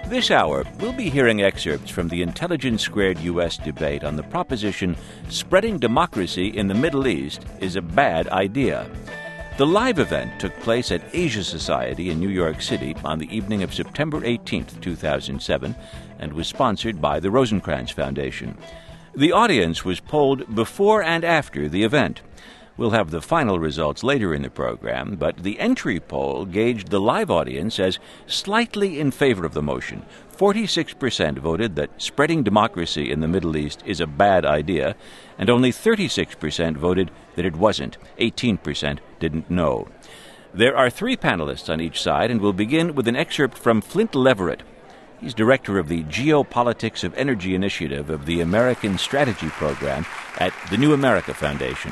This hour, we'll be hearing excerpts from the Intelligence Squared U.S. debate on the proposition spreading democracy in the Middle East is a bad idea. The live event took place at Asia Society in New York City on the evening of September 18, 2007, and was sponsored by the Rosenkranz Foundation. The audience was polled before and after the event. We'll have the final results later in the program, but the entry poll gauged the live audience as slightly in favor of the motion. 46% voted that spreading democracy in the Middle East is a bad idea, and only 36% voted that it wasn't. 18% didn't know. There are three panelists on each side, and we'll begin with an excerpt from Flint Leverett. He's director of the Geopolitics of Energy Initiative of the American Strategy Program at the New America Foundation.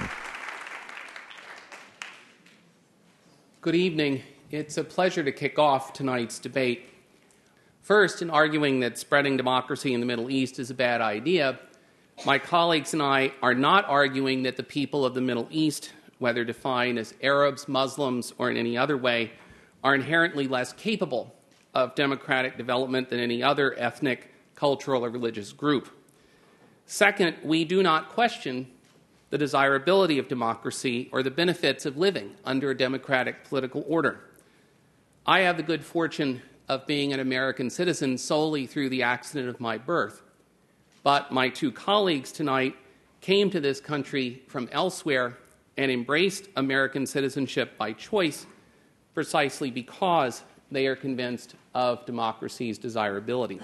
Good evening. It's a pleasure to kick off tonight's debate. First, in arguing that spreading democracy in the Middle East is a bad idea, my colleagues and I are not arguing that the people of the Middle East, whether defined as Arabs, Muslims, or in any other way, are inherently less capable of democratic development than any other ethnic, cultural, or religious group. Second, we do not question the desirability of democracy or the benefits of living under a democratic political order. I have the good fortune of being an American citizen solely through the accident of my birth. But my two colleagues tonight came to this country from elsewhere and embraced American citizenship by choice precisely because they are convinced of democracy's desirability.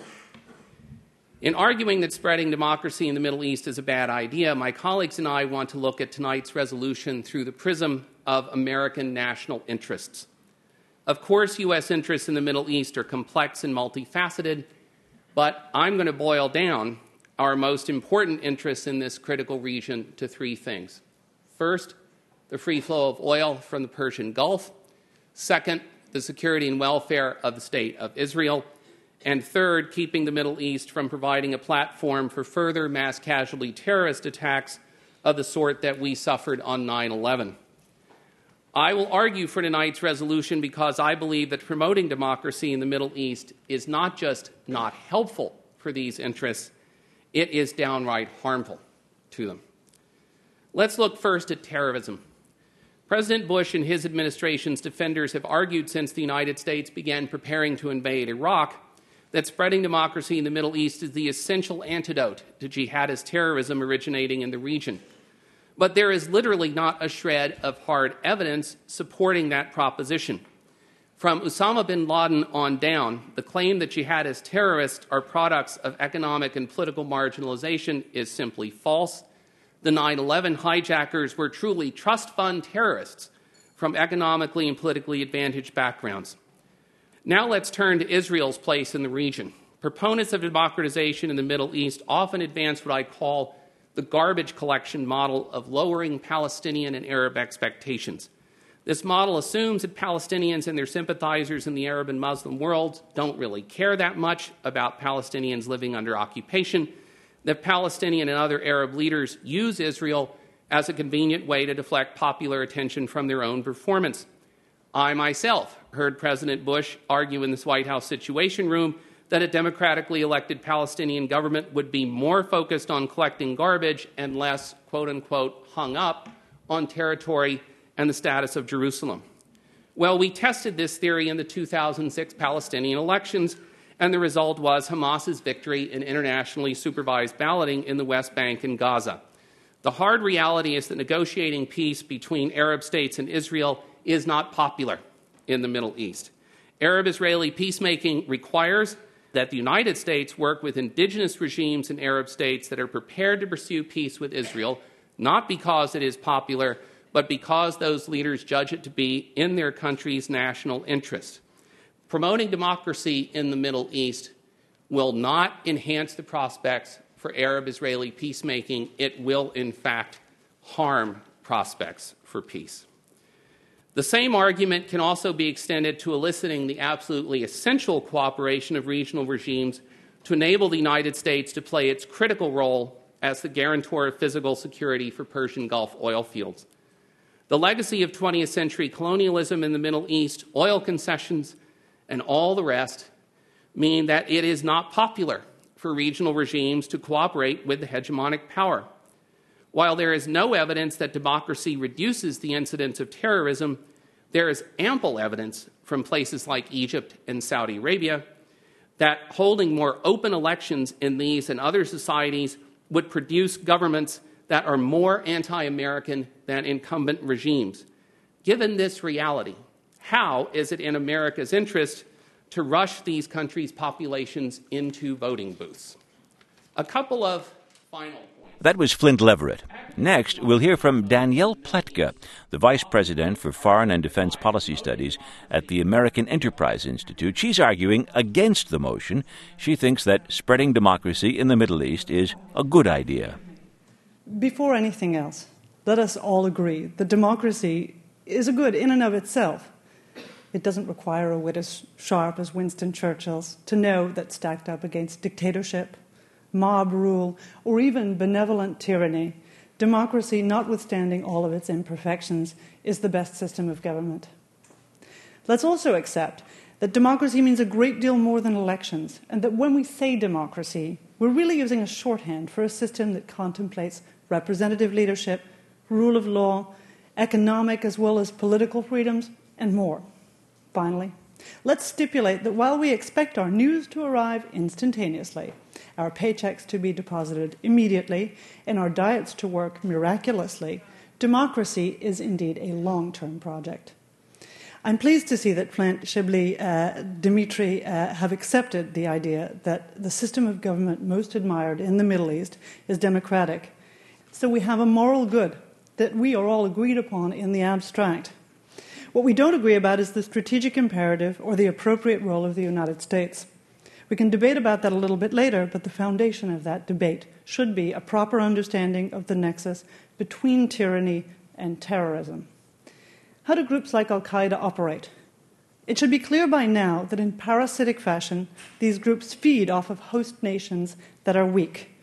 In arguing that spreading democracy in the Middle East is a bad idea, my colleagues and I want to look at tonight's resolution through the prism of American national interests. Of course, U.S. interests in the Middle East are complex and multifaceted, but I'm going to boil down our most important interests in this critical region to three things. First, the free flow of oil from the Persian Gulf. Second, the security and welfare of the State of Israel. And third, keeping the Middle East from providing a platform for further mass casualty terrorist attacks of the sort that we suffered on 9/11. I will argue for tonight's resolution because I believe that promoting democracy in the Middle East is not just not helpful for these interests, it is downright harmful to them. Let's look first at terrorism. President Bush and his administration's defenders have argued since the United States began preparing to invade Iraq that spreading democracy in the Middle East is the essential antidote to jihadist terrorism originating in the region. But there is literally not a shred of hard evidence supporting that proposition. From Osama bin Laden on down, the claim that jihadist terrorists are products of economic and political marginalization is simply false. The 9/11 hijackers were truly trust fund terrorists from economically and politically advantaged backgrounds. Now let's turn to Israel's place in the region. Proponents of democratization in the Middle East often advance what I call the garbage collection model of lowering Palestinian and Arab expectations. This model assumes that Palestinians and their sympathizers in the Arab and Muslim worlds don't really care that much about Palestinians living under occupation, that Palestinian and other Arab leaders use Israel as a convenient way to deflect popular attention from their own performance. I myself heard President Bush argue in this White House Situation Room that a democratically elected Palestinian government would be more focused on collecting garbage and less, quote-unquote, hung up on territory and the status of Jerusalem. Well, we tested this theory in the 2006 Palestinian elections, and the result was Hamas's victory in internationally supervised balloting in the West Bank and Gaza. The hard reality is that negotiating peace between Arab states and Israel is not popular in the Middle East. Arab-Israeli peacemaking requires that the United States work with indigenous regimes in Arab states that are prepared to pursue peace with Israel, not because it is popular, but because those leaders judge it to be in their country's national interest. Promoting democracy in the Middle East will not enhance the prospects for Arab-Israeli peacemaking. It will, in fact, harm prospects for peace. The same argument can also be extended to eliciting the absolutely essential cooperation of regional regimes to enable the United States to play its critical role as the guarantor of physical security for Persian Gulf oil fields. The legacy of 20th century colonialism in the Middle East, oil concessions, and all the rest mean that it is not popular for regional regimes to cooperate with the hegemonic power. While there is no evidence that democracy reduces the incidence of terrorism, there is ample evidence from places like Egypt and Saudi Arabia that holding more open elections in these and other societies would produce governments that are more anti-American than incumbent regimes. Given this reality, how is it in America's interest to rush these countries' populations into voting booths? A couple of final points. That was Flint Leverett. Next, we'll hear from Danielle Pletka, the Vice President for Foreign and Defense Policy Studies at the American Enterprise Institute. She's arguing against the motion. She thinks that spreading democracy in the Middle East is a good idea. Before anything else, let us all agree that democracy is a good in and of itself. It doesn't require a wit as sharp as Winston Churchill's to know that stacked up against dictatorship, mob rule, or even benevolent tyranny, democracy, notwithstanding all of its imperfections, is the best system of government. Let's also accept that democracy means a great deal more than elections, and that when we say democracy, we're really using a shorthand for a system that contemplates representative leadership, rule of law, economic as well as political freedoms, and more. Finally, let's stipulate that while we expect our news to arrive instantaneously, our paychecks to be deposited immediately, and our diets to work miraculously, democracy is indeed a long-term project. I'm pleased to see that Flint, Shibli, Dimitri have accepted the idea that the system of government most admired in the Middle East is democratic. So we have a moral good that we are all agreed upon in the abstract. What we don't agree about is the strategic imperative or the appropriate role of the United States. We can debate about that a little bit later, but the foundation of that debate should be a proper understanding of the nexus between tyranny and terrorism. How do groups like Al-Qaeda operate? It should be clear by now that in parasitic fashion, these groups feed off of host nations that are weak.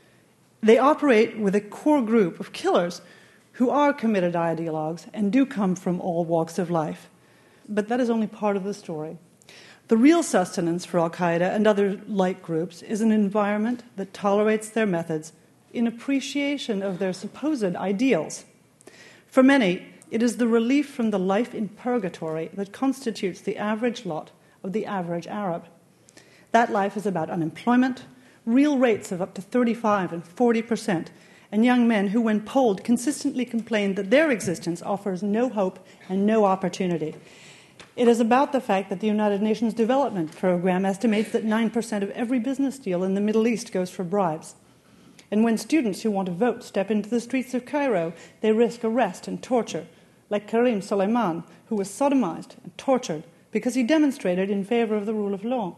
They operate with a core group of killers who are committed ideologues and do come from all walks of life. But that is only part of the story. The real sustenance for Al-Qaeda and other like groups is an environment that tolerates their methods in appreciation of their supposed ideals. For many, it is the relief from the life in purgatory that constitutes the average lot of the average Arab. That life is about unemployment, real rates of up to 35 and 40%, and young men who, when polled, consistently complain that their existence offers no hope and no opportunity. It is about the fact that the United Nations Development Program estimates that 9% of every business deal in the Middle East goes for bribes. And when students who want to vote step into the streets of Cairo, they risk arrest and torture, like Karim Soleiman, who was sodomized and tortured because he demonstrated in favor of the rule of law.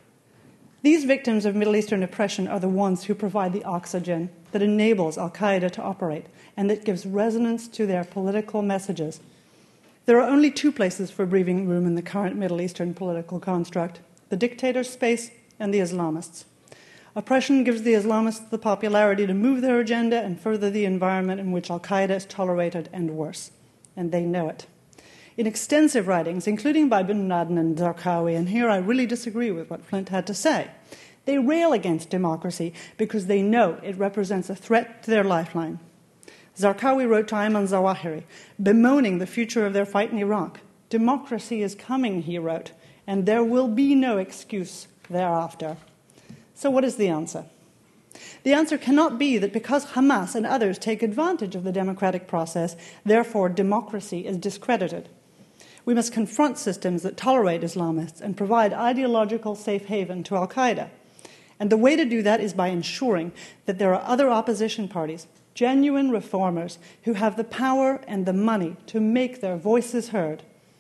These victims of Middle Eastern oppression are the ones who provide the oxygen that enables Al-Qaeda to operate and that gives resonance to their political messages. There are only two places for breathing room in the current Middle Eastern political construct: the dictator's space and the Islamists. Oppression gives the Islamists the popularity to move their agenda and further the environment in which Al-Qaeda is tolerated and worse. And they know it. In extensive writings, including by bin Laden and Zarqawi, and here I really disagree with what Flint had to say, they rail against democracy because they know it represents a threat to their lifeline. Zarqawi wrote to Ayman Zawahiri, bemoaning the future of their fight in Iraq. Democracy is coming, he wrote, and there will be no excuse thereafter. So what is the answer? The answer cannot be that because Hamas and others take advantage of the democratic process, therefore democracy is discredited. We must confront systems that tolerate Islamists and provide ideological safe haven to Al-Qaeda. And the way to do that is by ensuring that there are other opposition parties, genuine reformers, who have the power and the money to make their voices heard.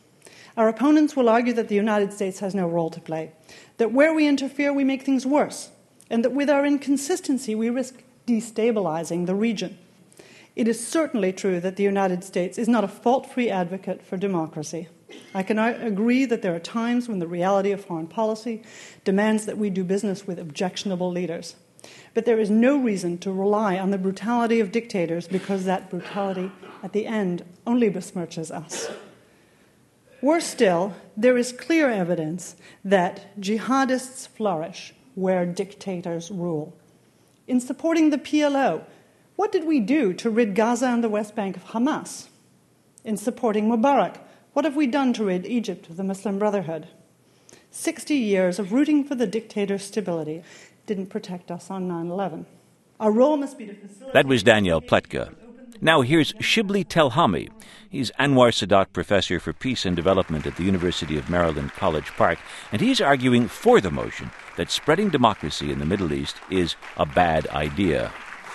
Our opponents will argue that the United States has no role to play, that where we interfere we make things worse, and that with our inconsistency we risk destabilizing the region. It is certainly true that the United States is not a fault-free advocate for democracy. I can agree that there are times when the reality of foreign policy demands that we do business with objectionable leaders. But there is no reason to rely on the brutality of dictators because that brutality, at the end, only besmirches us. Worse still, there is clear evidence that jihadists flourish where dictators rule. In supporting the PLO, what did we do to rid Gaza and the West Bank of Hamas? In supporting Mubarak, what have we done to rid Egypt of the Muslim Brotherhood? 60 years of rooting for the dictator's stability didn't protect us on 9/11. Our role must be to facilitate... That was Danielle Pletka. Now here's Shibli Telhami. He's Anwar Sadat Professor for Peace and Development at the University of Maryland, College Park, and he's arguing for the motion that spreading democracy in the Middle East is a bad idea.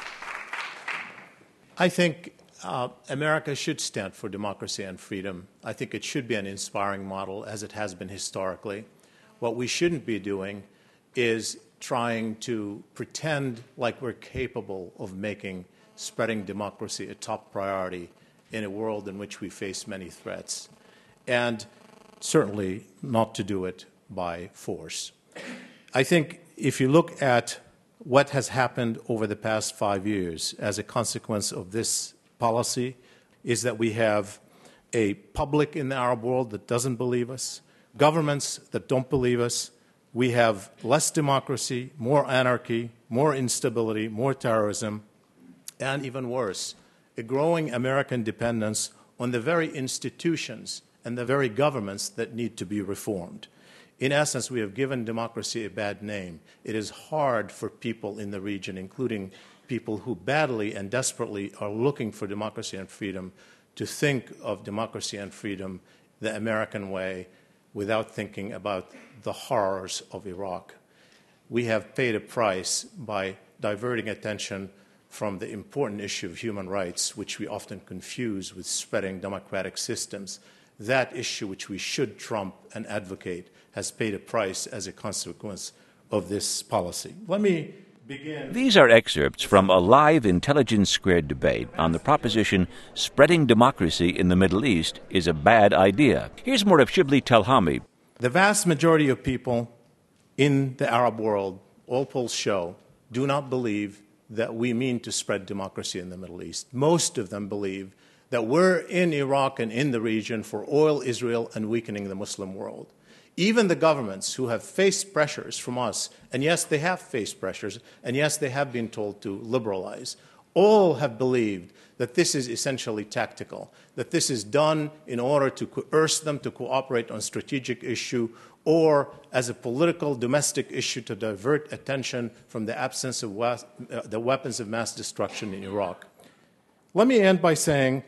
I think America should stand for democracy and freedom. I think it should be an inspiring model, as it has been historically. What we shouldn't be doing is trying to pretend like we're capable of making spreading democracy a top priority in a world in which we face many threats, and certainly not to do it by force. I think if you look at what has happened over the past 5 years as a consequence of this policy is that we have a public in the Arab world that doesn't believe us, governments that don't believe us. We have less democracy, more anarchy, more instability, more terrorism, and even worse, a growing American dependence on the very institutions and the very governments that need to be reformed. In essence, we have given democracy a bad name. It is hard for people in the region, including people who badly and desperately are looking for democracy and freedom, to think of democracy and freedom the American way without thinking about the horrors of Iraq. We have paid a price by diverting attention from the important issue of human rights, which we often confuse with spreading democratic systems. That issue, which we should trump and advocate, has paid a price as a consequence of this policy. Let me begin. These are excerpts from a live Intelligence Squared debate on the proposition spreading democracy in the Middle East is a bad idea. Here's more of Shibli Telhami. The vast majority of people in the Arab world, all polls show, do not believe that we mean to spread democracy in the Middle East. Most of them believe that we're in Iraq and in the region for oil, Israel, and weakening the Muslim world. Even the governments who have faced pressures from us, and yes, they have faced pressures, and yes, they have been told to liberalize, all have believed that this is essentially tactical, that this is done in order to coerce them to cooperate on strategic issue or as a political domestic issue to divert attention from the absence of the weapons of mass destruction in Iraq. Let me end by saying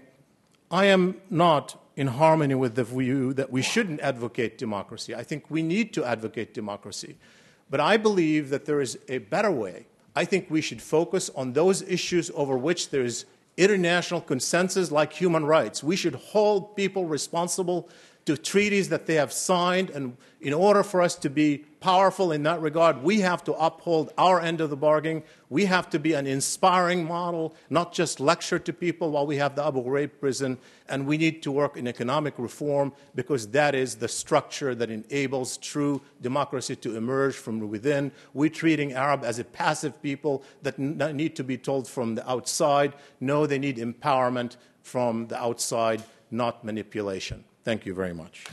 I am not in harmony with the view that we shouldn't advocate democracy. I think we need to advocate democracy. But I believe that there is a better way. I think we should focus on those issues over which there is international consensus, like human rights. We should hold people responsible to treaties that they have signed, and in order for us to be powerful in that regard, we have to uphold our end of the bargain. We have to be an inspiring model, not just lecture to people while we have the Abu Ghraib prison, and we need to work in economic reform because that is the structure that enables true democracy to emerge from within. We're treating Arab as a passive people that need to be told from the outside. No, they need empowerment from the outside, not manipulation. Thank you very much.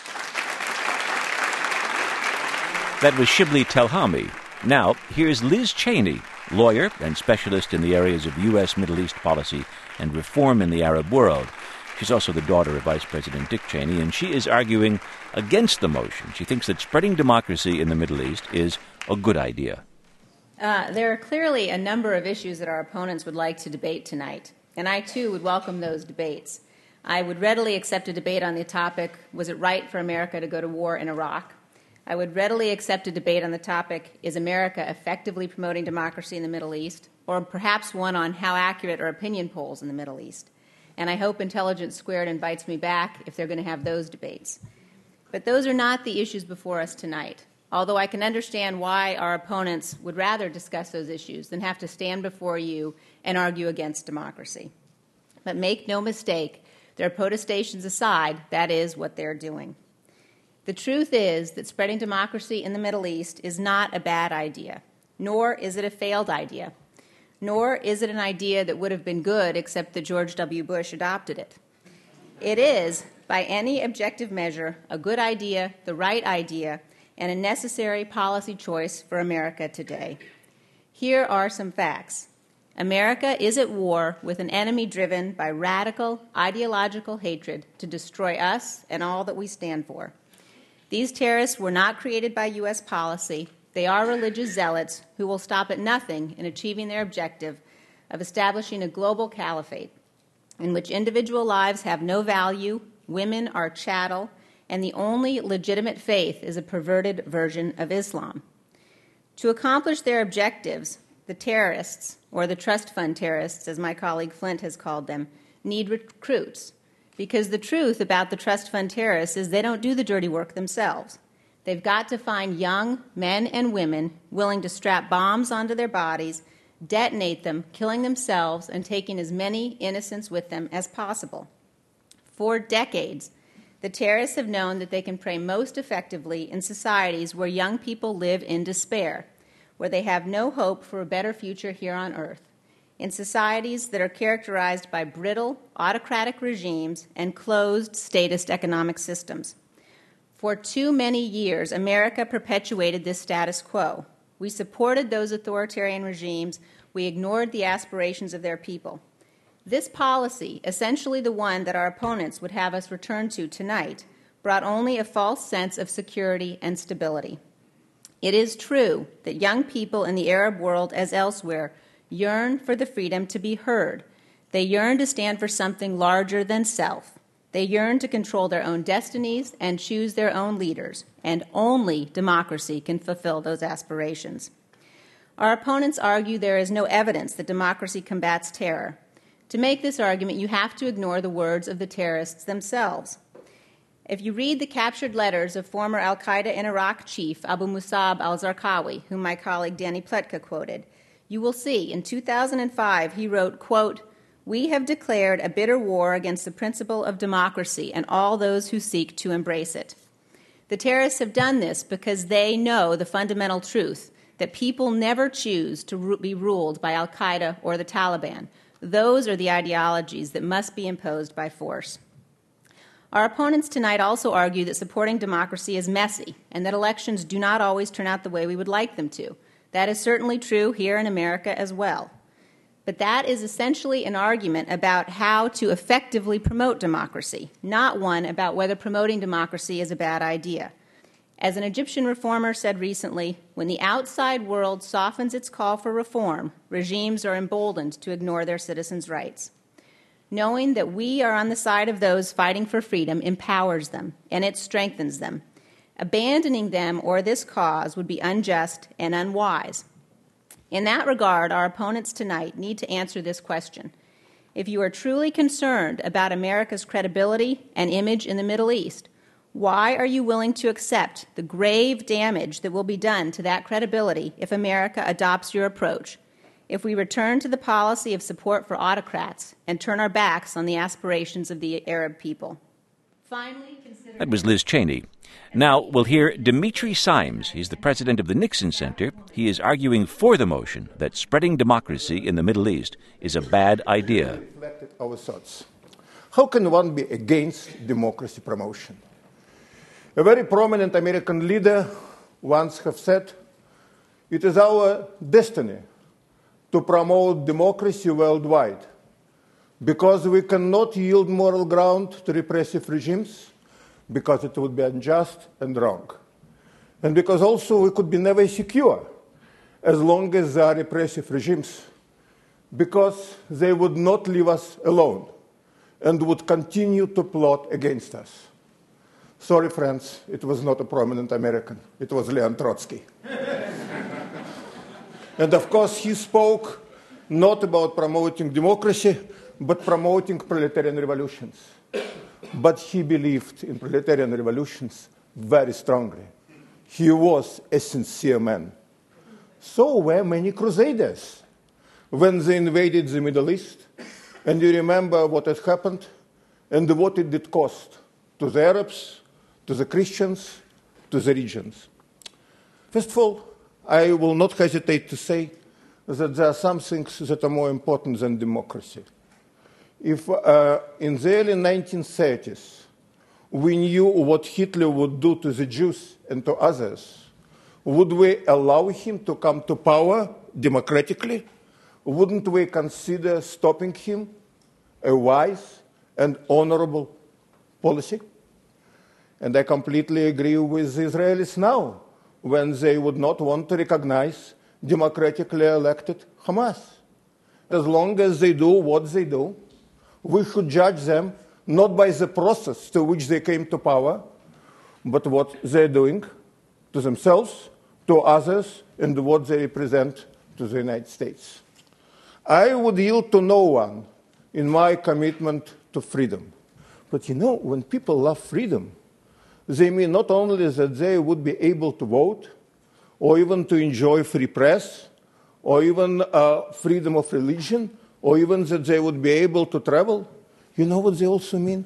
That was Shibli Telhami. Now, here's Liz Cheney, lawyer and specialist in the areas of U.S. Middle East policy and reform in the Arab world. She's also the daughter of Vice President Dick Cheney, and she is arguing against the motion. She thinks that spreading democracy in the Middle East is a good idea. There are clearly a number of issues that our opponents would like to debate tonight, and I, too, would welcome those debates. I would readily accept a debate on the topic, was it right for America to go to war in Iraq? I would readily accept a debate on the topic, is America effectively promoting democracy in the Middle East? Or perhaps one on how accurate are opinion polls in the Middle East? And I hope Intelligence Squared invites me back if they're going to have those debates. But those are not the issues before us tonight, although I can understand why our opponents would rather discuss those issues than have to stand before you and argue against democracy. But make no mistake, their protestations aside, that is what they're doing. The truth is that spreading democracy in the Middle East is not a bad idea, nor is it a failed idea, nor is it an idea that would have been good except that George W. Bush adopted it. It is by any objective measure, a good idea, the right idea, and a necessary policy choice for America today. Here are some facts. America is at war with an enemy driven by radical ideological hatred to destroy us and all that we stand for. These terrorists were not created by U.S. policy. They are religious zealots who will stop at nothing in achieving their objective of establishing a global caliphate in which individual lives have no value, women are chattel, and the only legitimate faith is a perverted version of Islam. To accomplish their objectives, the terrorists, or the trust fund terrorists, as my colleague Flint has called them, need recruits. Because the truth about the trust fund terrorists is they don't do the dirty work themselves. They've got to find young men and women willing to strap bombs onto their bodies, detonate them, killing themselves, and taking as many innocents with them as possible. For decades, the terrorists have known that they can prey most effectively in societies where young people live in despair, where they have no hope for a better future here on Earth, in societies that are characterized by brittle, autocratic regimes and closed, statist economic systems. For too many years, America perpetuated this status quo. We supported those authoritarian regimes. We ignored the aspirations of their people. This policy, essentially the one that our opponents would have us return to tonight, brought only a false sense of security and stability. It is true that young people in the Arab world, as elsewhere, yearn for the freedom to be heard. They yearn to stand for something larger than self. They yearn to control their own destinies and choose their own leaders, and only democracy can fulfill those aspirations. Our opponents argue there is no evidence that democracy combats terror. To make this argument, you have to ignore the words of the terrorists themselves. If you read the captured letters of former al-Qaeda in Iraq chief Abu Musab al-Zarqawi, whom my colleague Danny Pletka quoted, you will see in 2005 he wrote, quote, "We have declared a bitter war against the principle of democracy and all those who seek to embrace it." The terrorists have done this because they know the fundamental truth that people never choose to be ruled by al-Qaeda or the Taliban. Those are the ideologies that must be imposed by force. Our opponents tonight also argue that supporting democracy is messy and that elections do not always turn out the way we would like them to. That is certainly true here in America as well. But that is essentially an argument about how to effectively promote democracy, not one about whether promoting democracy is a bad idea. As an Egyptian reformer said recently, when the outside world softens its call for reform, regimes are emboldened to ignore their citizens' rights. Knowing that we are on the side of those fighting for freedom empowers them, and it strengthens them. Abandoning them or this cause would be unjust and unwise. In that regard, our opponents tonight need to answer this question. If you are truly concerned about America's credibility and image in the Middle East, why are you willing to accept the grave damage that will be done to that credibility if America adopts your approach, if we return to the policy of support for autocrats and turn our backs on the aspirations of the Arab people? Finally, that was Liz Cheney. Now we'll hear Dimitri Simes. He's the president of the Nixon Center. He is arguing for the motion that spreading democracy in the Middle East is a bad idea. Reflected our thoughts. How can one be against democracy promotion? A very prominent American leader once have said, "It is our destiny to promote democracy worldwide because we cannot yield moral ground to repressive regimes, because it would be unjust and wrong, and because also we could be never secure as long as there are repressive regimes, because they would not leave us alone and would continue to plot against us." Sorry, friends, it was not a prominent American. It was Leon Trotsky. And of course, he spoke not about promoting democracy, but promoting proletarian revolutions. But he believed in proletarian revolutions very strongly. He was a sincere man. So were many crusaders when they invaded the Middle East. And you remember what had happened and what it did cost to the Arabs, to the Christians, to the regions. First of all, I will not hesitate to say that there are some things that are more important than democracy. If in the early 1930s we knew what Hitler would do to the Jews and to others, would we allow him to come to power democratically? Wouldn't we consider stopping him a wise and honorable policy? And I completely agree with the Israelis now when they would not want to recognize democratically elected Hamas. As long as they do what they do, we should judge them not by the process to which they came to power, but what they're doing to themselves, to others, and what they represent to the United States. I would yield to no one in my commitment to freedom. But when people love freedom, they mean not only that they would be able to vote, or even to enjoy free press, or even freedom of religion, or even that they would be able to travel. You know what they also mean?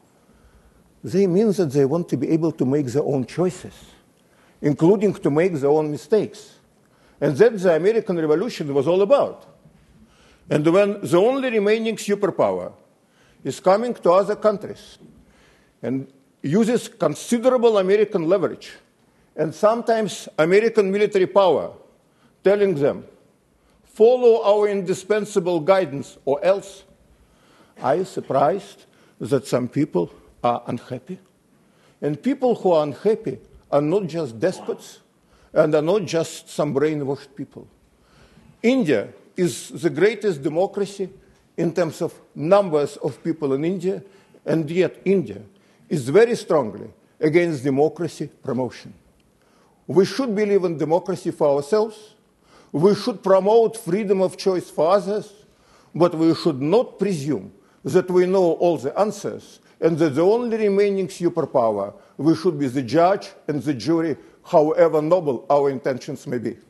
They mean that they want to be able to make their own choices, including to make their own mistakes. And that's the American Revolution was all about. And when the only remaining superpower is coming to other countries and uses considerable American leverage and sometimes American military power, telling them, follow our indispensable guidance or else, I am surprised that some people are unhappy. And people who are unhappy are not just despots and are not just some brainwashed people. India is the greatest democracy in terms of numbers of people in India, and yet India is very strongly against democracy promotion. We should believe in democracy for ourselves. We should promote freedom of choice for others, but we should not presume that we know all the answers and that the only remaining superpower, we should be the judge and the jury, however noble our intentions may be.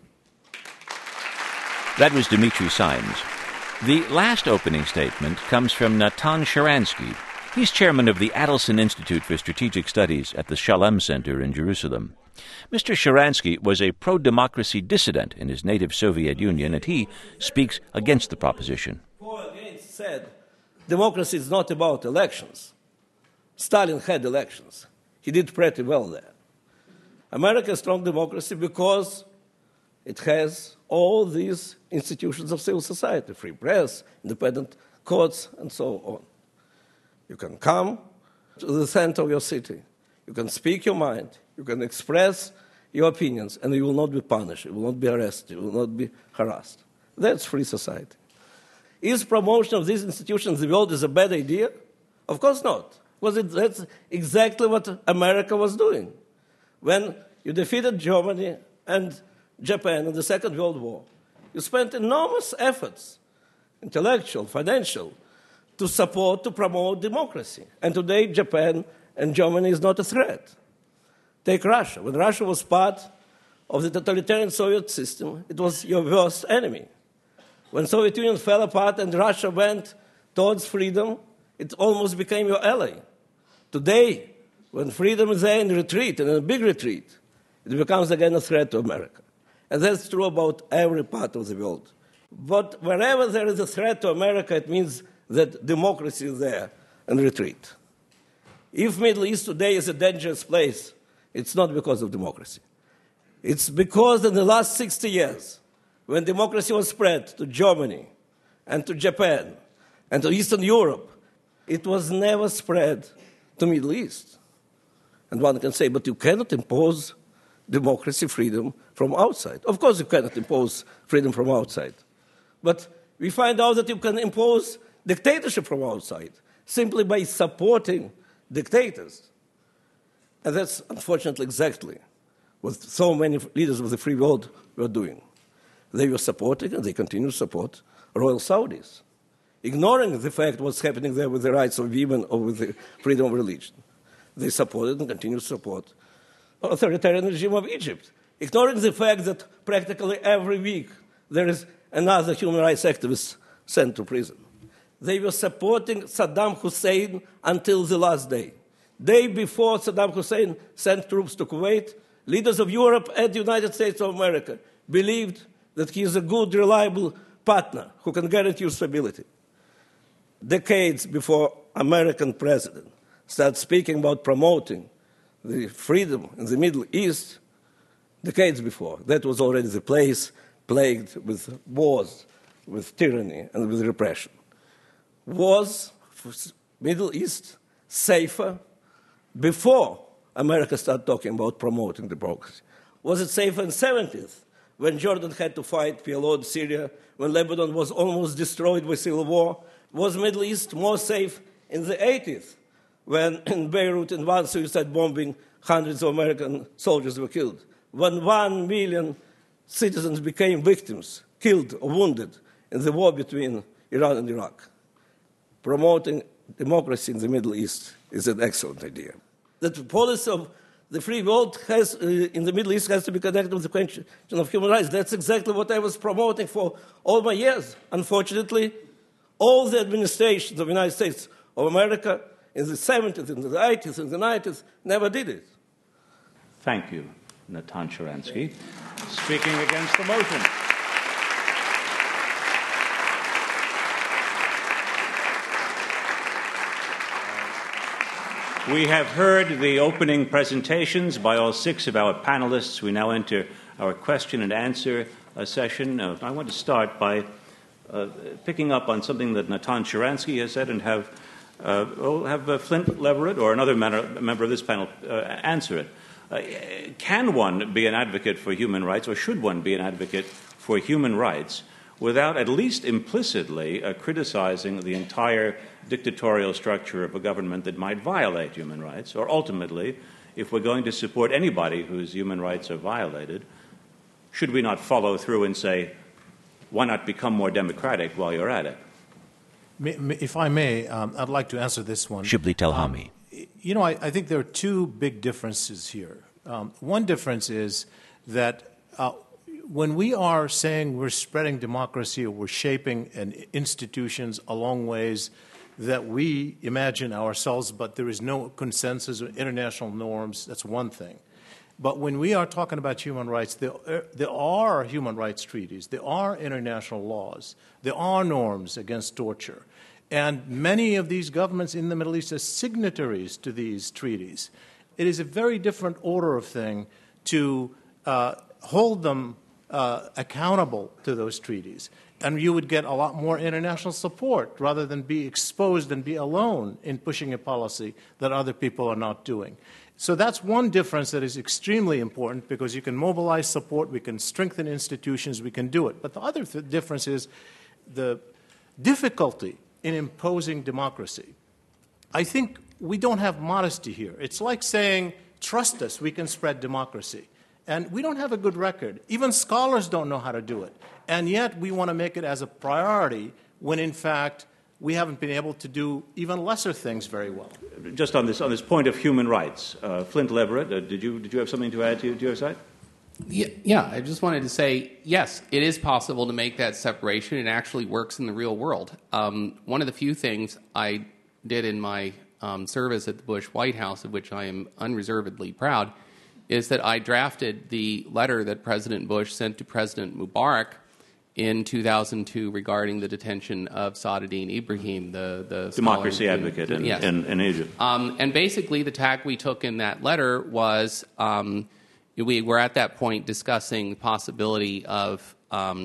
That was Dmitry Simes. The last opening statement comes from Natan Sharansky. He's chairman of the Adelson Institute for Strategic Studies at the Shalem Center in Jerusalem. Mr. Sharansky was a pro-democracy dissident in his native Soviet Union, and he speaks against the proposition. Paul Against said, democracy is not about elections. Stalin had elections. He did pretty well there. America is a strong democracy because it has all these institutions of civil society, free press, independent courts, and so on. You can come to the center of your city. You can speak your mind. You can express your opinions, and you will not be punished. You will not be arrested. You will not be harassed. That's free society. Is promotion of these institutions in the world is a bad idea? Of course not, because that's exactly what America was doing. When you defeated Germany and Japan in the Second World War, you spent enormous efforts, intellectual, financial, to support, to promote democracy. And today, Japan and Germany is not a threat. Take Russia. When Russia was part of the totalitarian Soviet system, it was your worst enemy. When the Soviet Union fell apart and Russia went towards freedom, it almost became your ally. Today, when freedom is there in retreat, and in a big retreat, it becomes again a threat to America. And that's true about every part of the world. But wherever there is a threat to America, it means that democracy is there in retreat. If Middle East today is a dangerous place, it's not because of democracy. It's because in the last 60 years, when democracy was spread to Germany and to Japan and to Eastern Europe, it was never spread to Middle East. And one can say, but you cannot impose democracy, freedom from outside. Of course you cannot impose freedom from outside. But we find out that you can impose dictatorship from outside simply by supporting dictators. And that's unfortunately exactly what so many leaders of the free world were doing. They were supporting, and they continue to support, royal Saudis, ignoring the fact what's happening there with the rights of women or with the freedom of religion. They supported and continue to support authoritarian regime of Egypt, ignoring the fact that practically every week there is another human rights activist sent to prison. They were supporting Saddam Hussein until the last day. Day before Saddam Hussein sent troops to Kuwait, leaders of Europe and the United States of America believed that he is a good, reliable partner who can guarantee you stability. Decades before American president started speaking about promoting the freedom in the Middle East decades before. That was already the place plagued with wars, with tyranny, and with repression. Was Middle East safer before America started talking about promoting democracy? Was it safer in the 70s, when Jordan had to fight PLO in Syria, when Lebanon was almost destroyed by civil war? Was Middle East more safe in the 80s, when in Beirut, in one suicide bombing, hundreds of American soldiers were killed? When 1 million citizens became victims, killed or wounded in the war between Iran and Iraq? Promoting democracy in the Middle East is an excellent idea. The policy of the free world has, in the Middle East has to be connected with the question of human rights. That's exactly what I was promoting for all my years. Unfortunately, all the administrations of the United States of America in the 70s, in the 80s, in the 90s never did it. Thank you, Natan Sharansky. Speaking against the motion. We have heard the opening presentations by all 6 of our panelists. We now enter our question and answer session. I want to start by picking up on something that Natan Sharansky has said and have Flint Leverett or another member of this panel answer it. Can one be an advocate for human rights, or should one be an advocate for human rights, without at least implicitly criticizing the entire dictatorial structure of a government that might violate human rights? Or ultimately, if we're going to support anybody whose human rights are violated, should we not follow through and say, why not become more democratic while you're at it? If I may, I'd like to answer this one. Shibli Telhami. I think there are 2 big differences here. One difference is that when we are saying we're spreading democracy or we're shaping institutions along ways that we imagine ourselves, but there is no consensus or international norms, that's one thing. But when we are talking about human rights, there are human rights treaties, there are international laws, there are norms against torture. And many of these governments in the Middle East are signatories to these treaties. It is a very different order of thing to hold them accountable to those treaties. And you would get a lot more international support rather than be exposed and be alone in pushing a policy that other people are not doing. So that's one difference that is extremely important, because you can mobilize support, we can strengthen institutions, we can do it. But the other difference is the difficulty in imposing democracy. I think we don't have modesty here. It's like saying, trust us, we can spread democracy. And we don't have a good record. Even scholars don't know how to do it. And yet we want to make it as a priority when, in fact, we haven't been able to do even lesser things very well. Just on this point of human rights, Flint Leverett, did you have something to add to your side? Yeah, I just wanted to say, yes, it is possible to make that separation. It actually works in the real world. One of the few things I did in my service at the Bush White House, of which I am unreservedly proud, is that I drafted the letter that President Bush sent to President Mubarak in 2002 regarding the detention of Saadettin Ibrahim, the democracy advocate in Egypt. And basically the tack we took in that letter was we were at that point discussing the possibility of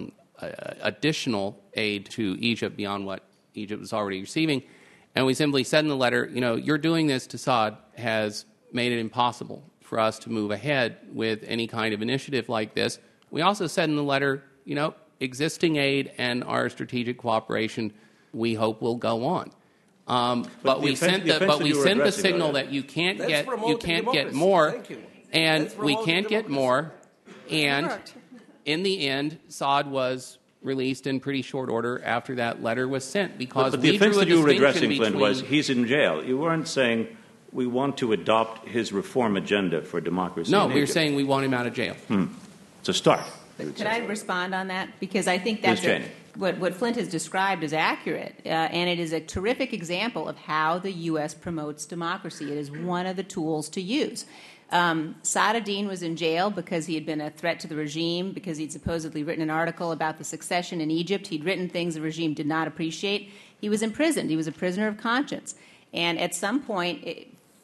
additional aid to Egypt beyond what Egypt was already receiving. And we simply said in the letter, you're doing this to Saad has made it impossible for us to move ahead with any kind of initiative like this. We also said in the letter, existing aid and our strategic cooperation, we hope will go on. But we sent the signal that you can't get more, and we can't get more. And in the end, Saad was released in pretty short order after that letter was sent, because but the offense that you were addressing, Flint, was he's in jail. You weren't saying we want to adopt his reform agenda for democracy. No, we were saying we want him out of jail. It's a start. Could I respond on that? Because I think that's what Flint has described is accurate, and it is a terrific example of how the U.S. promotes democracy. It is one of the tools to use. Saadettin was in jail because he had been a threat to the regime, because he'd supposedly written an article about the succession in Egypt. He'd written things the regime did not appreciate. He was imprisoned. He was a prisoner of conscience. And at some point,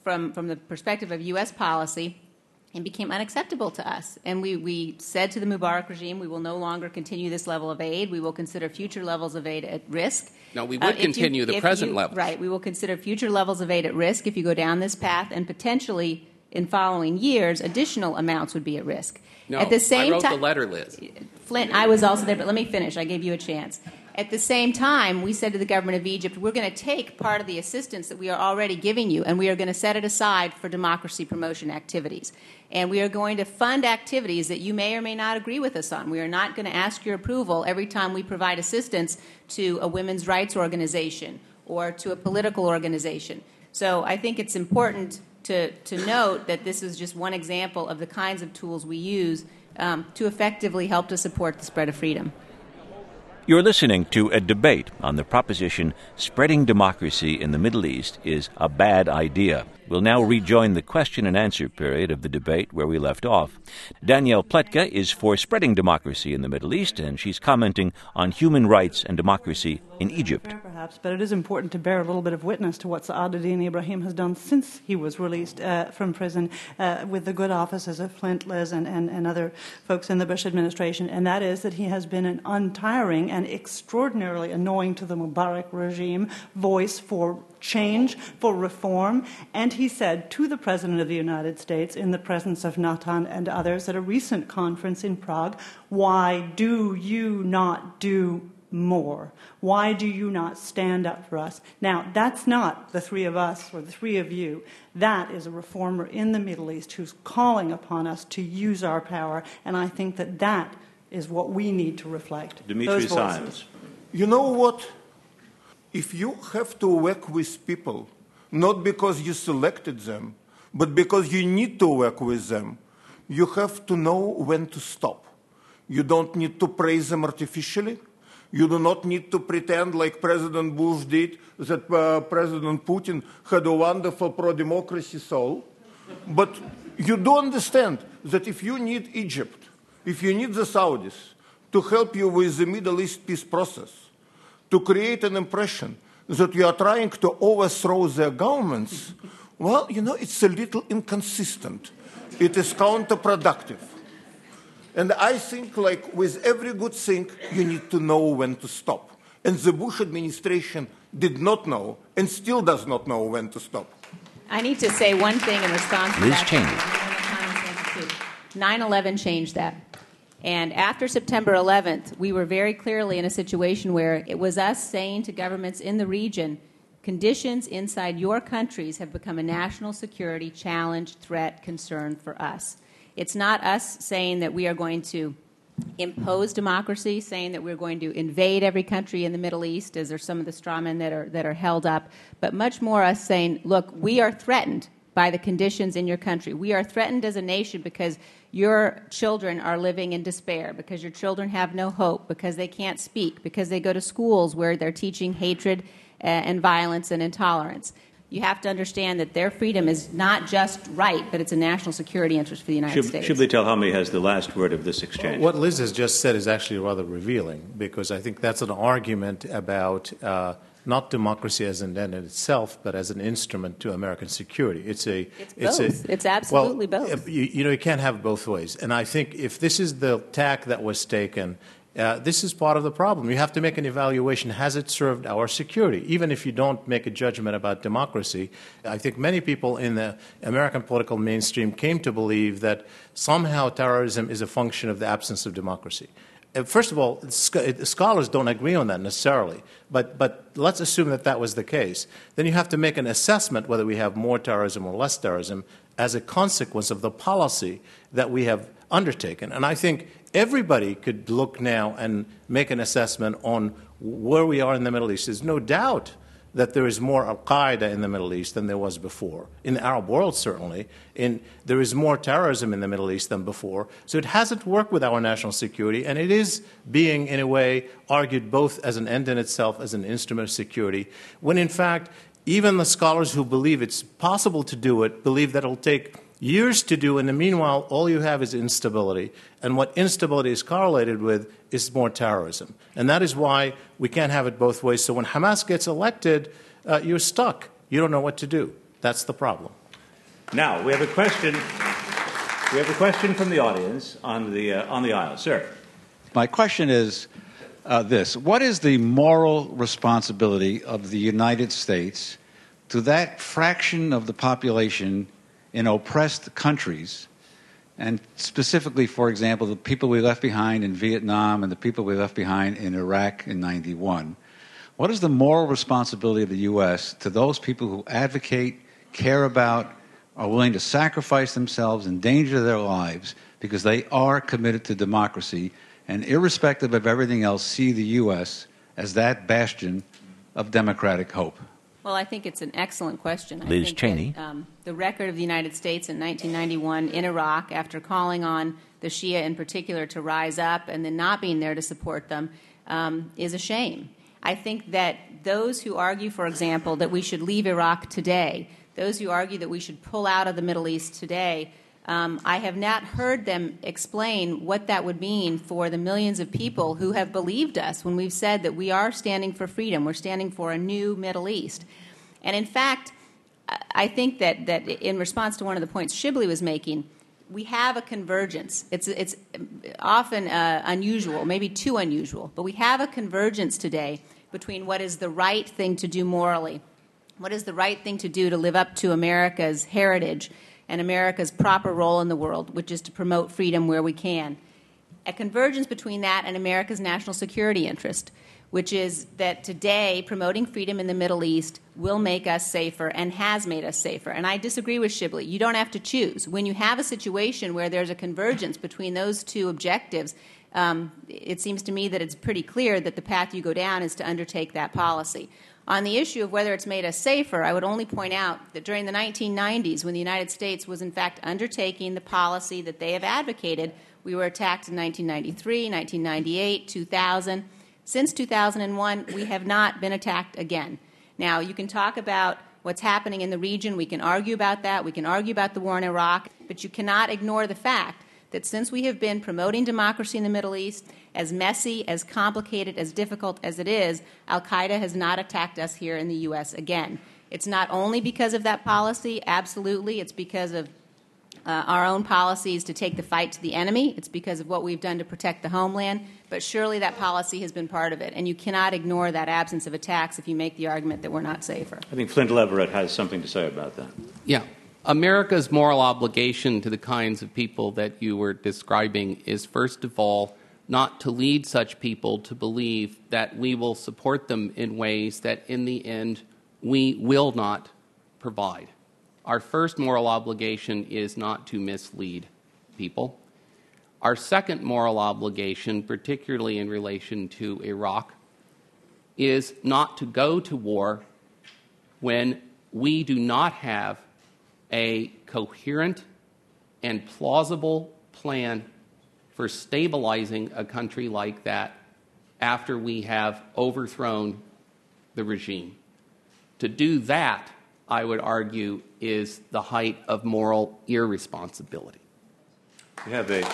from the perspective of U.S. policy and became unacceptable to us. And we said to the Mubarak regime, we will no longer continue this level of aid. We will consider future levels of aid at risk. No, we would continue the present level. Right. We will consider future levels of aid at risk if you go down this path, and potentially in following years, additional amounts would be at risk. No, at the same I wrote the letter, Liz. Flint, I was also there, but let me finish. I gave you a chance. At the same time, we said to the government of Egypt, we're going to take part of the assistance that we are already giving you, and we are going to set it aside for democracy promotion activities. And we are going to fund activities that you may or may not agree with us on. We are not going to ask your approval every time we provide assistance to a women's rights organization or to a political organization. So I think it's important to note that this is just one example of the kinds of tools we use to effectively help to support the spread of freedom. You're listening to a debate on the proposition spreading democracy in the Middle East is a bad idea. We'll now rejoin the question and answer period of the debate where we left off. Danielle Pletka is for spreading democracy in the Middle East, and she's commenting on human rights and democracy in Egypt. Perhaps, but it is important to bear a little bit of witness to what Sa'aduddin Ibrahim has done since he was released from prison with the good offices of Flint, Liz, and other folks in the Bush administration, and that is that he has been an untiring and extraordinarily annoying to the Mubarak regime voice for change, for reform, and he said to the President of the United States in the presence of Natan and others at a recent conference in Prague, why do you not do more? Why do you not stand up for us? Now, that's not the three of us or the three of you. That is a reformer in the Middle East who's calling upon us to use our power, and I think that that is what we need to reflect. Dimitri Simes. You know what? If you have to work with people, not because you selected them, but because you need to work with them, you have to know when to stop. You don't need to praise them artificially. You do not need to pretend like President Bush did that President Putin had a wonderful pro-democracy soul. But you do understand that if you need Egypt, if you need the Saudis to help you with the Middle East peace process, to create an impression that you are trying to overthrow their governments, well, you know, it's a little inconsistent. It is counterproductive. And I think, like with every good thing, you need to know when to stop. And the Bush administration did not know and still does not know when to stop. I need to say one thing in response to Liz that. Cheney. 9/11 changed that. And after September 11th, we were very clearly in a situation where it was us saying to governments in the region, conditions inside your countries have become a national security challenge, threat, concern for us. It's not us saying that we are going to impose democracy, saying that we're going to invade every country in the Middle East, as are some of the straw men that are held up, but much more us saying, look, we are threatened by the conditions in your country. We are threatened as a nation because your children are living in despair, because your children have no hope, because they can't speak, because they go to schools where they're teaching hatred and violence and intolerance. You have to understand that their freedom is not just right, but it's a national security interest for the United States. Shibli Telhami has the last word of this exchange. What Liz has just said is actually rather revealing, because I think that's an argument about not democracy as an end in itself, but as an instrument to American security. It's both. It's absolutely both. You can't have it both ways. And I think if this is the tack that was taken, this is part of the problem. You have to make an evaluation. Has it served our security? Even if you don't make a judgment about democracy, I think many people in the American political mainstream came to believe that somehow terrorism is a function of the absence of democracy. First of all, scholars don't agree on that necessarily, but let's assume that that was the case. Then you have to make an assessment whether we have more terrorism or less terrorism as a consequence of the policy that we have undertaken. And I think everybody could look now and make an assessment on where we are in the Middle East. There's no doubt that there is more al-Qaeda in the Middle East than there was before. In the Arab world, certainly. There is more terrorism in the Middle East than before. So it hasn't worked with our national security, and it is being, in a way, argued both as an end in itself, as an instrument of security, when, in fact, even the scholars who believe it's possible to do it believe that it'll take years to do, and in the meanwhile, all you have is instability. And what instability is correlated with is more terrorism. And that is why we can't have it both ways. So when Hamas gets elected, you're stuck. You don't know what to do. That's the problem. Now, we have a question. We have a question from the audience on the aisle. Sir. My question is this. What is the moral responsibility of the United States to that fraction of the population in oppressed countries, and specifically, for example, the people we left behind in Vietnam and the people we left behind in Iraq in '91? What is the moral responsibility of the U.S. to those people who advocate, care about, are willing to sacrifice themselves, endanger their lives, because they are committed to democracy, and irrespective of everything else, see the U.S. as that bastion of democratic hope? Well, I think it's an excellent question. Liz Cheney. That, the record of the United States in 1991 in Iraq, after calling on the Shia in particular to rise up and then not being there to support them, is a shame. I think that those who argue, for example, that we should leave Iraq today, those who argue that we should pull out of the Middle East today, I have not heard them explain what that would mean for the millions of people who have believed us when we've said that we are standing for freedom, we're standing for a new Middle East. And in fact, I think that in response to one of the points Shibley was making, we have a convergence. It's often unusual, maybe too unusual, but we have a convergence today between what is the right thing to do morally, what is the right thing to do to live up to America's heritage and America's proper role in the world, which is to promote freedom where we can. A convergence between that and America's national security interest, which is that today promoting freedom in the Middle East will make us safer and has made us safer. And I disagree with Shibley. You don't have to choose. When you have a situation where there's a convergence between those two objectives, it seems to me that it's pretty clear that the path you go down is to undertake that policy. On the issue of whether it's made us safer, I would only point out that during the 1990s, when the United States was in fact undertaking the policy that they have advocated, we were attacked in 1993, 1998, 2000. Since 2001, we have not been attacked again. Now, you can talk about what's happening in the region. We can argue about that. We can argue about the war in Iraq. But you cannot ignore the fact that since we have been promoting democracy in the Middle East, as messy, as complicated, as difficult as it is, al-Qaeda has not attacked us here in the U.S. again. It's not only because of that policy, absolutely. It's because of our own policies to take the fight to the enemy. It's because of what we've done to protect the homeland. But surely that policy has been part of it. And you cannot ignore that absence of attacks if you make the argument that we're not safer. I think Flint Leverett has something to say about that. Yeah. America's moral obligation to the kinds of people that you were describing is, first of all, not to lead such people to believe that we will support them in ways that in the end we will not provide. Our first moral obligation is not to mislead people. Our second moral obligation, particularly in relation to Iraq, is not to go to war when we do not have a coherent and plausible plan for stabilizing a country like that after we have overthrown the regime. To do that, I would argue, is the height of moral irresponsibility. We have a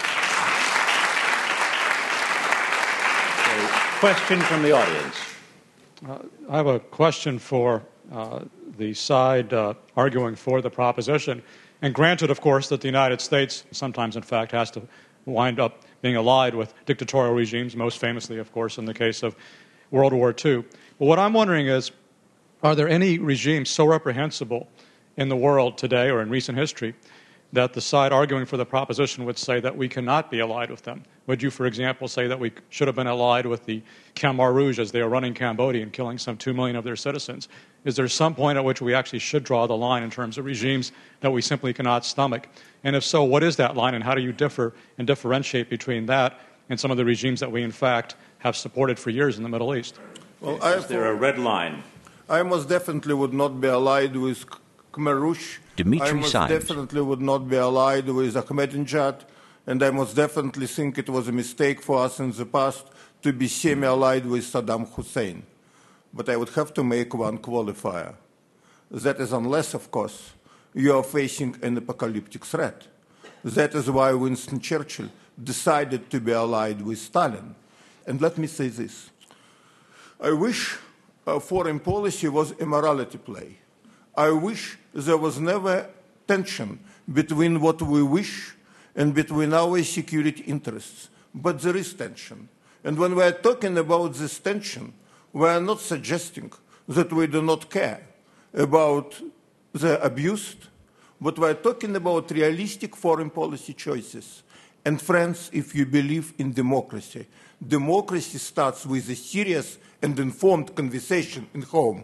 question from the audience. I have a question for the side arguing for the proposition. And granted, of course, that the United States sometimes, in fact, has to wind up being allied with dictatorial regimes, most famously, of course, in the case of World War II. But what I'm wondering is, are there any regimes so reprehensible in the world today or in recent history that the side arguing for the proposition would say that we cannot be allied with them? Would you, for example, say that we should have been allied with the Khmer Rouge as they are running Cambodia and killing some 2 million of their citizens? Is there some point at which we actually should draw the line in terms of regimes that we simply cannot stomach? And if so, what is that line, and how do you differ and differentiate between that and some of the regimes that we, in fact, have supported for years in the Middle East? Well, is there a red line? I most definitely would not be allied with Khmer Rouge. Dimitri I most Simes. definitely would not be allied with Ahmadinejad, and I most definitely think it was a mistake for us in the past to be semi-allied with Saddam Hussein. But I would have to make one qualifier. That is unless, of course, you are facing an apocalyptic threat. That is why Winston Churchill decided to be allied with Stalin. And let me say this. I wish foreign policy was a morality play. I wish there was never tension between what we wish and between our security interests. But there is tension. And when we are talking about this tension, we are not suggesting that we do not care about the abused, but we are talking about realistic foreign policy choices. And friends, if you believe in democracy, democracy starts with a serious and informed conversation in home.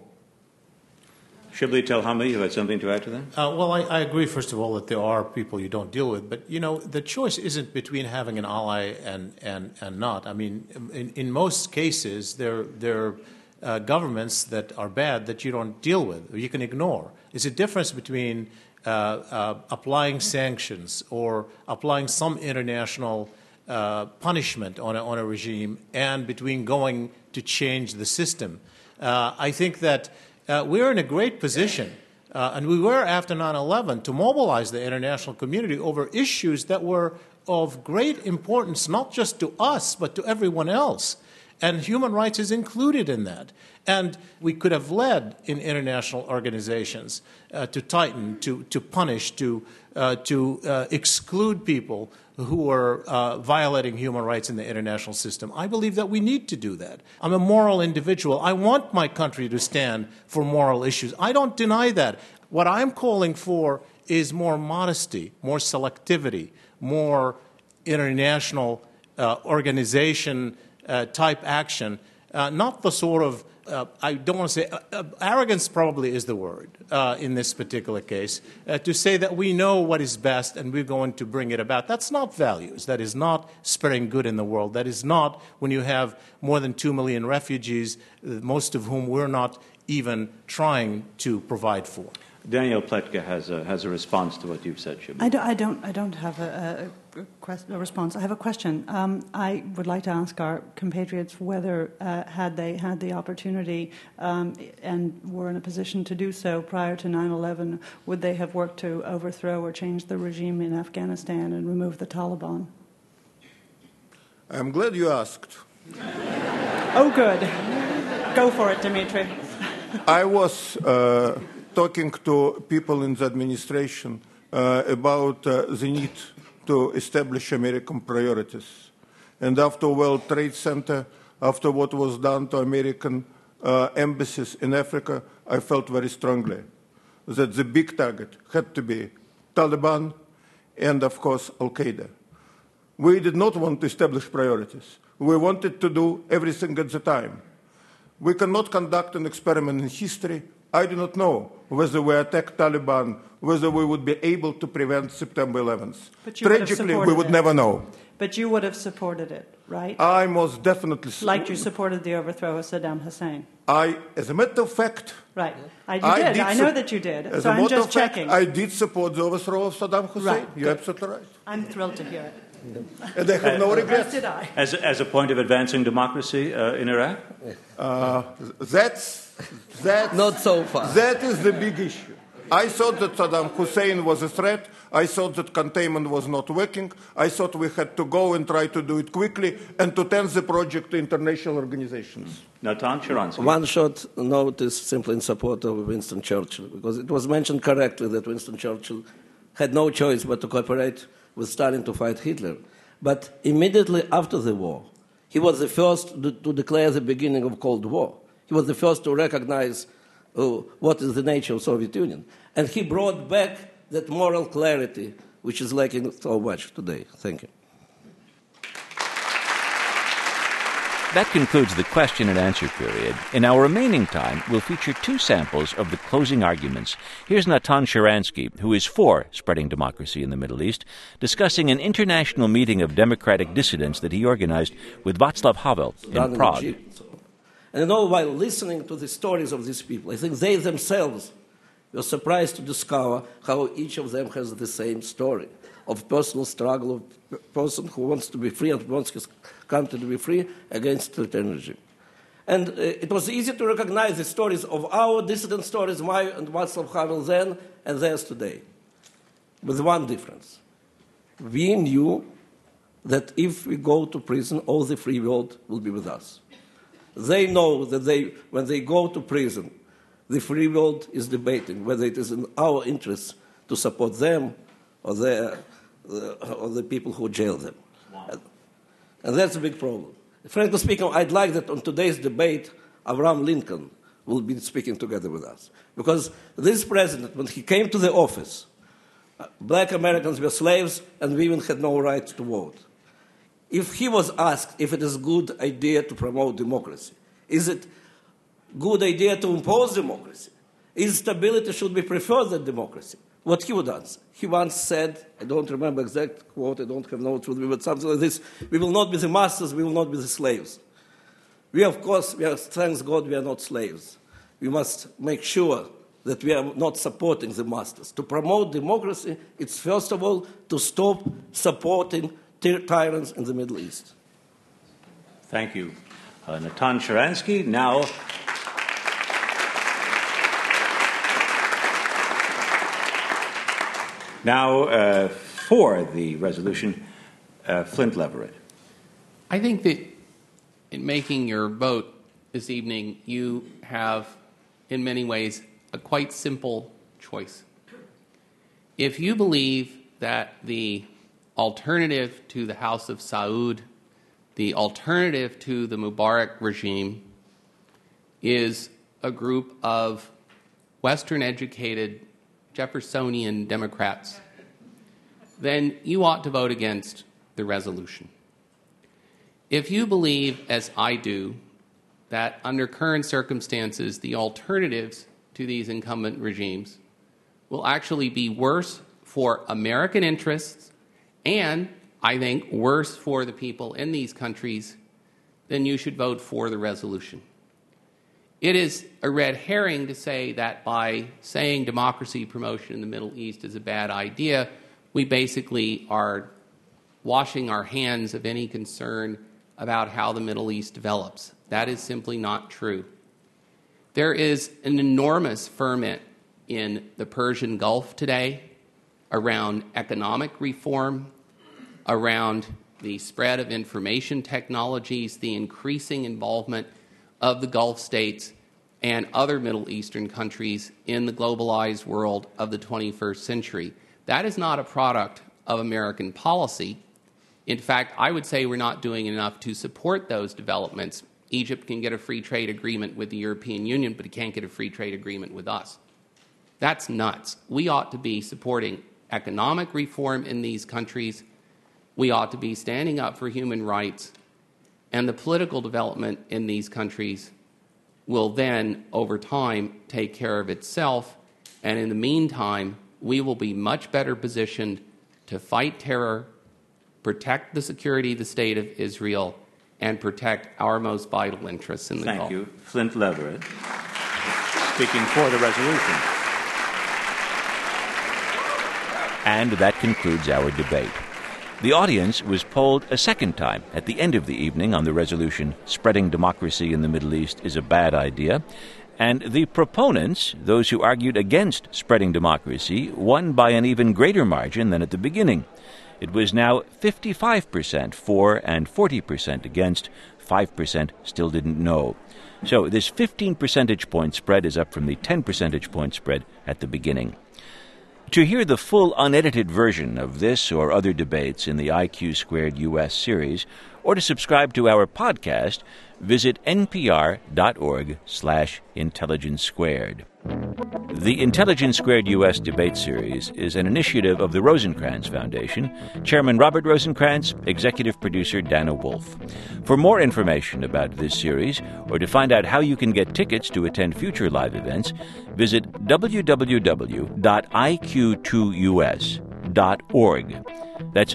Shibli Telhami, you had something to add to that? Well, I agree, first of all, that there are people you don't deal with. But, you know, the choice isn't between having an ally and not. I mean, in most cases, there are governments that are bad that you don't deal with or you can ignore. There's a difference between applying sanctions or applying some international punishment on a regime and between going to change the system. I think that we're in a great position, and we were after 9/11, to mobilize the international community over issues that were of great importance, not just to us, but to everyone else. And human rights is included in that. And we could have led in international organizations to tighten, to punish, to exclude people who are violating human rights in the international system. I believe that we need to do that. I'm a moral individual. I want my country to stand for moral issues. I don't deny that. What I'm calling for is more modesty, more selectivity, more international organization type action, not the sort of I don't want to say arrogance probably is the word in this particular case, to say that we know what is best and we're going to bring it about. That's not values. That is not spreading good in the world. That is not when you have more than 2 million refugees, most of whom we're not even trying to provide for. Daniel Pletka has a response to what you've said, Shibli. I don't have a response. I have a question. I would like to ask our compatriots whether, had they had the opportunity and were in a position to do so prior to 9/11, would they have worked to overthrow or change the regime in Afghanistan and remove the Taliban? I'm glad you asked. Oh, good. Go for it, Dmitry. I was talking to people in the administration about the need to establish American priorities. And after World Trade Center, after what was done to American embassies in Africa, I felt very strongly that the big target had to be Taliban and, of course, Al-Qaeda. We did not want to establish priorities. We wanted to do everything at the time. We cannot conduct an experiment in history. I do not know whether we attack Taliban, whether we would be able to prevent September 11th. Tragically, we would never know. But you would have supported it, right? I most definitely like you supported the overthrow of Saddam Hussein. As a matter of fact... Right. I know that you did. So I'm just checking. I did support the overthrow of Saddam Hussein. Right. You're absolutely right. I'm thrilled to hear it. And I have no regrets. Did I? As a point of advancing democracy in Iraq? That's not so far. That is the big issue. I thought that Saddam Hussein was a threat. I thought that containment was not working. I thought we had to go and try to do it quickly and to turn the project to international organizations. Natan Sharansky. One short note is simply in support of Winston Churchill, because it was mentioned correctly that Winston Churchill had no choice but to cooperate with Stalin to fight Hitler. But immediately after the war, he was the first to declare the beginning of Cold War. He was the first to recognize what is the nature of Soviet Union. And he brought back that moral clarity, which is lacking so much today. Thank you. That concludes the question and answer period. In our remaining time, we'll feature two samples of the closing arguments. Here's Natan Sharansky, who is for spreading democracy in the Middle East, discussing an international meeting of democratic dissidents that he organized with Václav Havel in Prague. And you know, while listening to the stories of these people, I think they themselves were surprised to discover how each of them has the same story of personal struggle, of a person who wants to be free and wants his country to be free against totalitarian regime. And it was easy to recognize the stories of our dissident stories, my and Václav Havel then and theirs today, with one difference. We knew that if we go to prison, all the free world will be with us. They know that when they go to prison, the free world is debating whether it is in our interests to support them or the people who jail them. And that's a big problem. Frankly speaking, I'd like that on today's debate, Abraham Lincoln will be speaking together with us. Because this president, when he came to the office, black Americans were slaves and women had no right to vote. If he was asked if it is a good idea to promote democracy, is it a good idea to impose democracy? Is stability should be preferred than democracy? What he would answer? He once said, I don't remember exact quote, I don't have notes with me, but something like this, we will not be the masters, we will not be the slaves. Thanks God, we are not slaves. We must make sure that we are not supporting the masters. To promote democracy, it's first of all to stop supporting tyrants in the Middle East. Thank you. Natan Sharansky. Now, for the resolution, Flint Leverett. I think that in making your vote this evening, you have, in many ways, a quite simple choice. If you believe that the alternative to the House of Saud, the alternative to the Mubarak regime, is a group of Western-educated Jeffersonian Democrats, then you ought to vote against the resolution. If you believe, as I do, that under current circumstances the alternatives to these incumbent regimes will actually be worse for American interests and, I think, worse for the people in these countries, then you should vote for the resolution. It is a red herring to say that by saying democracy promotion in the Middle East is a bad idea, we basically are washing our hands of any concern about how the Middle East develops. That is simply not true. There is an enormous ferment in the Persian Gulf today around economic reform, around the spread of information technologies, the increasing involvement of the Gulf states and other Middle Eastern countries in the globalized world of the 21st century. That is not a product of American policy. In fact, I would say we're not doing enough to support those developments. Egypt can get a free trade agreement with the European Union, but it can't get a free trade agreement with us. That's nuts. We ought to be supporting economic reform in these countries. We ought to be standing up for human rights. And the political development in these countries will then, over time, take care of itself. And in the meantime, we will be much better positioned to fight terror, protect the security of the State of Israel, and protect our most vital interests in the Gulf. Thank you. Flint Leverett, speaking for the resolution. And that concludes our debate. The audience was polled a second time at the end of the evening on the resolution, Spreading Democracy in the Middle East is a Bad Idea. And the proponents, those who argued against spreading democracy, won by an even greater margin than at the beginning. It was now 55% for and 40% against. 5% still didn't know. So this 15 percentage point spread is up from the 10 percentage point spread at the beginning. To hear the full unedited version of this or other debates in the IQ Squared US series, or to subscribe to our podcast, visit npr.org/Intelligence Squared. The Intelligence Squared U.S. debate series is an initiative of the Rosencrantz Foundation, Chairman Robert Rosencrantz, Executive Producer Dana Wolf. For more information about this series, or to find out how you can get tickets to attend future live events, visit www.iq2us.org. That's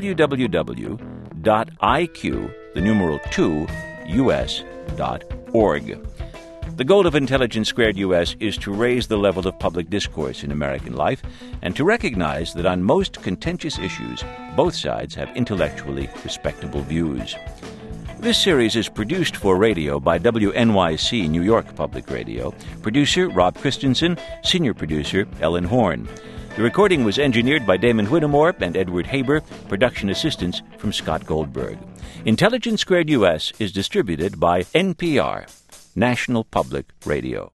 www.iq2us.org. The goal of Intelligence Squared US is to raise the level of public discourse in American life and to recognize that on most contentious issues, both sides have intellectually respectable views. This series is produced for radio by WNYC New York Public Radio. Producer Rob Christensen, senior producer Ellen Horn. The recording was engineered by Damon Whittemore and Edward Haber, production assistance from Scott Goldberg. Intelligence Squared US is distributed by NPR, National Public Radio.